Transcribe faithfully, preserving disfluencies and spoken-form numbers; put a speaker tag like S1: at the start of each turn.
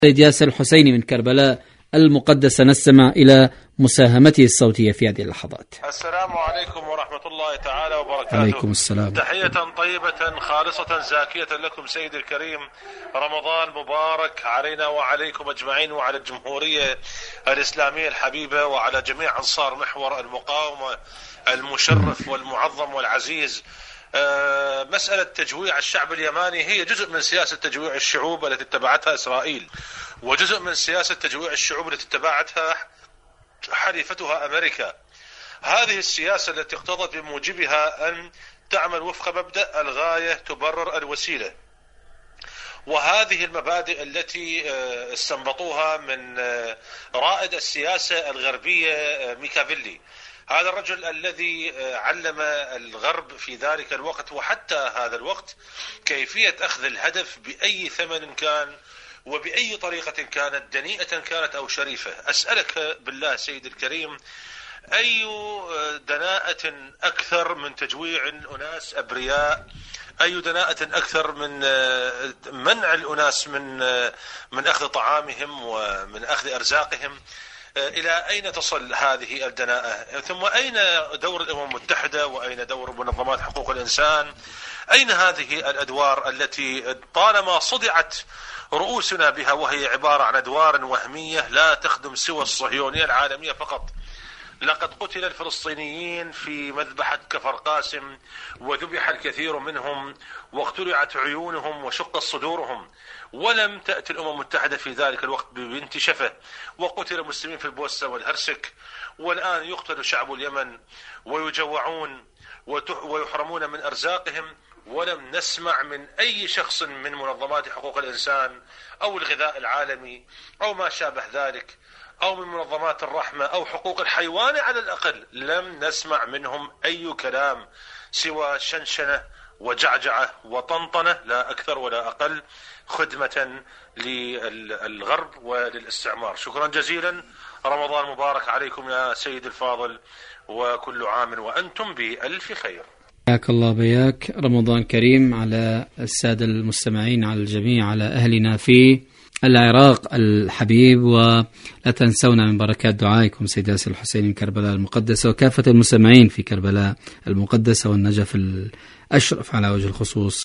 S1: سيد ياسر الحسيني من كربلاء المقدسة، نستمع إلى مساهمته الصوتية في هذه اللحظات.
S2: السلام عليكم ورحمة الله تعالى وبركاته.
S1: عليكم السلام.
S2: تحية طيبة خالصة زاكية لكم سيد الكريم، رمضان مبارك علينا وعليكم أجمعين، وعلى الجمهورية الإسلامية الحبيبة، وعلى جميع أنصار محور المقاومة المشرف والمعظم والعزيز. أه مسألة تجويع الشعب اليماني هي جزء من سياسة تجويع الشعوب التي اتبعتها إسرائيل، وجزء من سياسة تجويع الشعوب التي اتبعتها حليفتها أمريكا. هذه السياسة التي اقتضت بموجبها أن تعمل وفق مبدأ الغاية تبرر الوسيلة، وهذه المبادئ التي استنبطوها من رائد السياسة الغربية ميكافيلي، هذا الرجل الذي علم الغرب في ذلك الوقت وحتى هذا الوقت كيفية أخذ الهدف بأي ثمن كان وبأي طريقة كانت، دنيئة كانت أو شريفة. أسألك بالله سيد الكريم، أي دناءة أكثر من تجويع أناس أبرياء؟ أي دناءة أكثر من منع الأناس من من أخذ طعامهم ومن أخذ أرزاقهم؟ إلى أين تصل هذه الدناءة؟ ثم أين دور الأمم المتحدة؟ وأين دور منظمات حقوق الإنسان؟ أين هذه الأدوار التي طالما صدعت رؤوسنا بها، وهي عبارة عن أدوار وهمية لا تخدم سوى الصهيونية العالمية فقط؟ لقد قتل الفلسطينيين في مذبحة كفر قاسم، وذبح الكثير منهم، واقتلعت عيونهم وشقت صدورهم، ولم تأتي الأمم المتحدة في ذلك الوقت ببنت شفة، وقتل المسلمين في البوسنة والهرسك، والآن يقتل شعب اليمن ويجوعون ويحرمون من أرزاقهم، ولم نسمع من أي شخص من منظمات حقوق الإنسان أو الغذاء العالمي أو ما شابه ذلك، أو من منظمات الرحمة أو حقوق الحيوان على الأقل، لم نسمع منهم أي كلام سوى شنشنة وجعجعة وطنطنة، لا أكثر ولا أقل، خدمة للغرب وللاستعمار. شكرا جزيلا، رمضان مبارك عليكم يا سيد الفاضل، وكل عام وأنتم بألف خير.
S1: حياك الله بياك، رمضان كريم على السادة المستمعين، على الجميع، على أهلنا في العراق الحبيب، ولا تنسونا من بركات دعائكم سيد ياسر الحسيني من كربلاء المقدسة، وكافة المستمعين في كربلاء المقدسة والنجف الأشرف على وجه الخصوص.